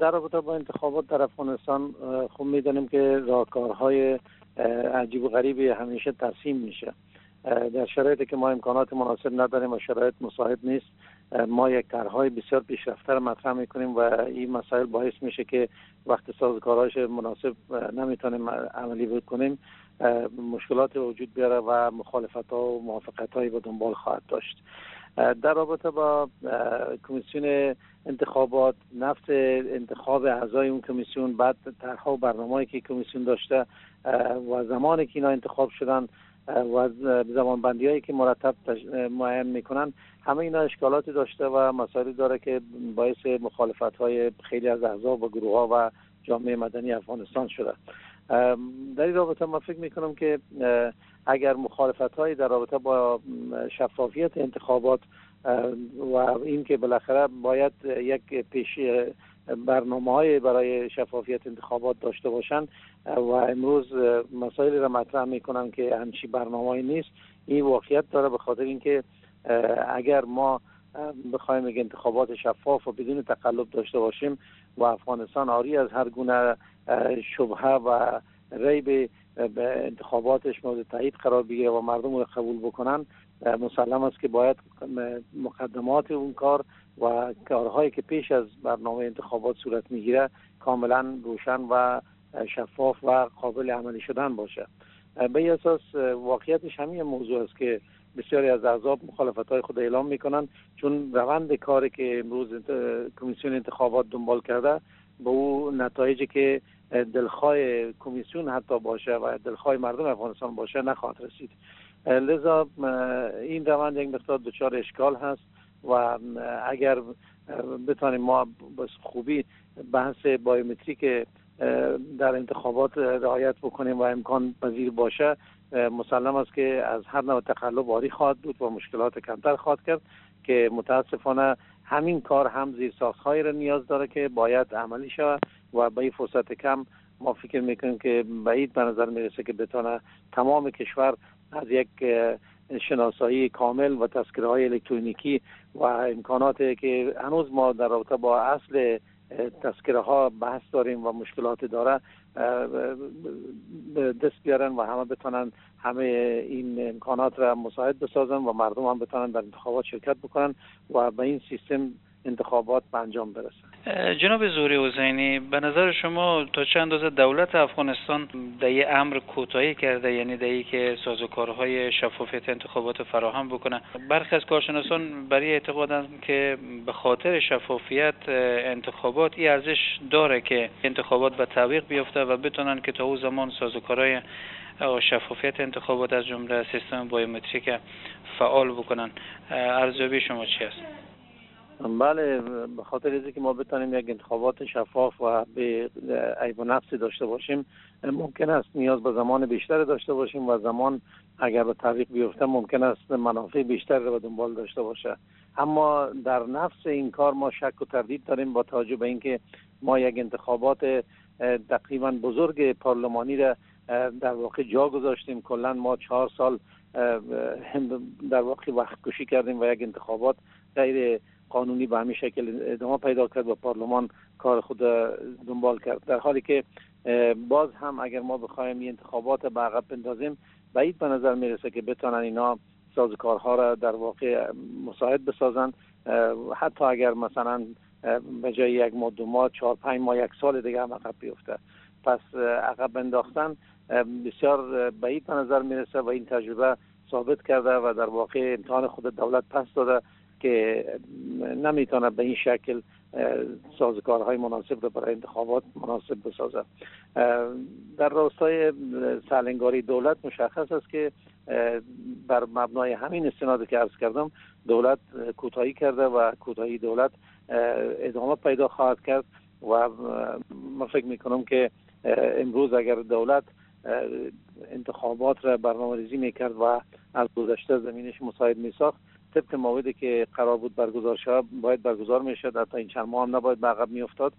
در رابطه با انتخابات در افغانستان خوب می‌دانیم که راهکارهای عجیب و غریبی همیشه ترسیم میشه. در شرایطی که ما امکانات مناسب نداریم و شرایط مساعد نیست، ما یک طرح‌های بسیار پیشرفته را مطرح می‌کنیم و این مسائل باعث میشه که وقتی سازوکارهاش مناسب نمیتونیم عملی بکنیم، مشکلات وجود بیاره و مخالفت‌ها و موافقت‌هایی به دنبال خواهد داشت. در رابطه با کمیسیون انتخابات، نفس انتخاب اعضای اون کمیسیون، بعد طرح‌ها و برنامه‌ای که کمیسیون داشته و زمانی که اینا انتخاب شدن و زمانبندی‌هایی که مرتب معین میکنن، همه اینا اشکالاتی داشته و مسائلی داره که باعث مخالفت‌های خیلی از احزاب و گروه‌ها و جامعه مدنی افغانستان شده. در این رابطه ما فکر میکنم که اگر مخالفت‌هایی در رابطه با شفافیت انتخابات و این که بالاخره باید یک پیش برنامه‌های برای شفافیت انتخابات داشته باشند و امروز مسائلی را مطرح میکنن که همچی برنامه‌ای نیست، این واقعیت داره، به خاطر اینکه اگر ما بخوایم یک انتخابات شفاف و بدون تقلب داشته باشیم و افغانستان عاری از هر گونه شبهه و ریب به انتخاباتش مورد تایید قرار بگیره و مردم رو قبول بکنن، مسلم است که باید مقدمات اون کار و کارهایی که پیش از برنامه انتخابات صورت میگیره کاملا روشن و شفاف و قابل عملی شدن باشه. به این اساس واقعیتش همین موضوع است که بسیاری از احزاب مخالفت‌های خود اعلام میکنن، چون روند کاری که امروز کمیسیون انتخابات دنبال کرده به اون نتایجی که دلخواه کمیسیون حتی باشه و دلخواه مردم افغانستان باشه نخواهد رسید. لذا این روند یک مقدار دچار اشکال هست و اگر بتانیم ما به خوبی بحث بایومتریک در انتخابات رعایت بکنیم و امکان پذیر باشه، مسلم است که از هر نوع تقلب عاری خواهد بود و مشکلات کمتر خواهد کرد، که متاسفانه همین کار هم زیرساخت‌هایی را نیاز داره که باید عملی شود و به این فرصت کم ما فکر میکنیم که بعید به نظر میرسه که بتونه تمام کشور از یک شناسایی کامل و تذکره‌های الکترونیکی و امکاناتی که هنوز ما در رابطه با اصل تذکره ها بحث داریم و مشکلات داره دست بیارن و همه بتونن همه این امکانات را مساعد بسازن و مردم هم بتونن در انتخابات شرکت بکنن و به این سیستم انتخابات به انجام برسه. جناب زوری حسینی، به نظر شما تا چه اندازه دولت افغانستان در این امر کوتاهی کرده، یعنی در این که سازوکارهای شفافیت انتخابات فراهم بکنه؟ برخی از کارشناسان برای اعتقادند که به خاطر شفافیت انتخابات این ارزش داره که انتخابات به تعویق بیفته و بتونن که تا اون زمان سازوکارهای شفافیت انتخابات از جمله سیستم بایومتریک فعال بکنن. ارزیابی شما چی است؟ بله، به خاطر اینکه که ما بتونیم یک انتخابات شفاف و به عیب و نقصی داشته باشیم، ممکن است نیاز به زمان بیشتر داشته باشیم و زمان اگر به تعویق بیفته ممکن است منافع بیشتر رو به دنبال داشته باشه. اما در نفس این کار ما شک و تردید داریم با توجه به اینکه ما یک انتخابات تقریبا بزرگ پارلمانی را در واقع جا گذاشتیم. کلا ما 4 سال در واقع وقت کشی کردیم و یک انتخابات غیر قانونی به همین شکل ادامه پیدا کرد و پارلمان کار خود دنبال کرد، در حالی که باز هم اگر ما بخوایم این انتخابات به عقب بندازیم، بعید به نظر میرسه که بتونن اینا سازوکارها را در واقع مساعد بسازن. حتی اگر مثلا به جای 1 ماه 2 ماه 4 5 ماه 1 سال دیگه هم عقب بیفته، پس عقب انداختن بسیار بعید به نظر میرسه و این تجربه ثابت کرده و در واقع امتحان خود دولت پس داده که نمیتونه به این شکل سازوکارهای مناسب رو برای انتخابات مناسب بسازه. در راستای سرلنگاری دولت مشخص است که بر مبنای همین استنادی که عرض کردم دولت کوتاهی کرده و کوتاهی دولت ادامه پیدا خواهد کرد و من فکر میکنم که امروز اگر دولت انتخابات را برنامه‌ریزی میکرد و از گذشته زمینش مساعد میساخت، طبق موعدی که قرار بود برگزار شود باید برگزار میشد، حتی این چند ماه هم نباید به عقب میافتاد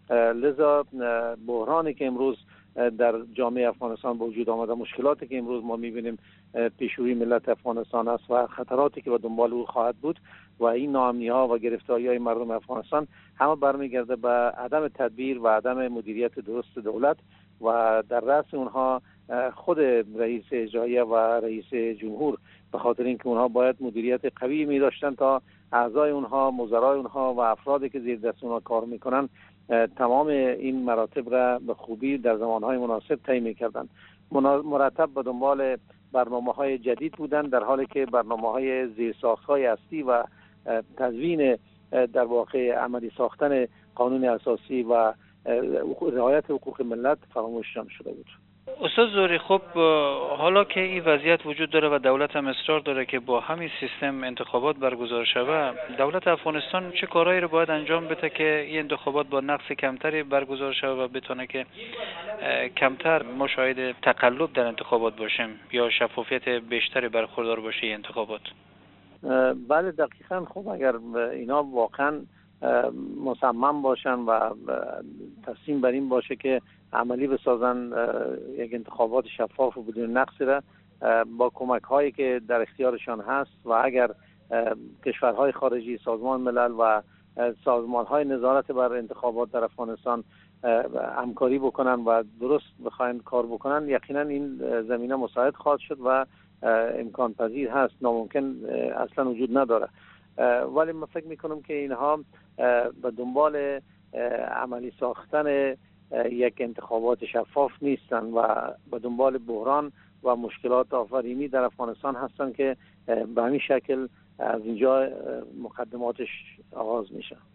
لذا بحرانی که امروز در جامعه افغانستان به وجود آمده، مشکلاتی که امروز ما می‌بینیم پیشروی ملت افغانستان است و خطراتی که به دنبال او خواهد بود و این ناامنی‌ها و گرفتاری‌های مردم افغانستان همه برمیگرده به عدم تدبیر و عدم مدیریت درست دولت و در رأس اونها خود رئیس اجراییه و رئیس جمهور، به خاطر اینکه اونها باید مدیریت قوی می داشتن تا اعضای اونها، وزرای اونها و افرادی که زیر دست اونها کار میکنن تمام این مراتب را به خوبی در زمانهای مناسب طی میکردن. مرتب به دنبال برنامه‌های جدید بودن، در حالی که برنامه‌های زیرساخت‌های اصلی و تدوین در واقع عملی ساختن قانون اساسی و رعایت حقوق ملت فراموش شده بود. استاد زوری، خب حالا که این وضعیت وجود داره و دولت هم اصرار داره که با همین سیستم انتخابات برگزار شود، دولت افغانستان چه کارهایی رو باید انجام بده که این انتخابات با نقص کمتری برگزار شود و بتونه که کمتر ما شاهد تقلب در انتخابات باشیم یا شفافیت بیشتری برخوردار باشه این انتخابات؟ بله دقیقاً. خب اگر اینا واقعاً مصمم باشن و تصمیم بر این باشه که عملی بسازن یک انتخابات شفاف و بدون نقصی را با کمک هایی که در اختیارشان هست و اگر کشورهای خارجی، سازمان ملل و سازمان های نظارت بر انتخابات در افغانستان همکاری بکنن و درست بخواین کار بکنن، یقینا این زمینه مساعد خواهد شد و امکان پذیر هست، ناممکن اصلا وجود نداره. ولی من فکر میکنم که اینها به دنبال عملی ساختن یک انتخابات شفاف نیستن و به دنبال بحران و مشکلات آفرینی در افغانستان هستن که به همین شکل از اینجا مقدماتش آغاز میشه.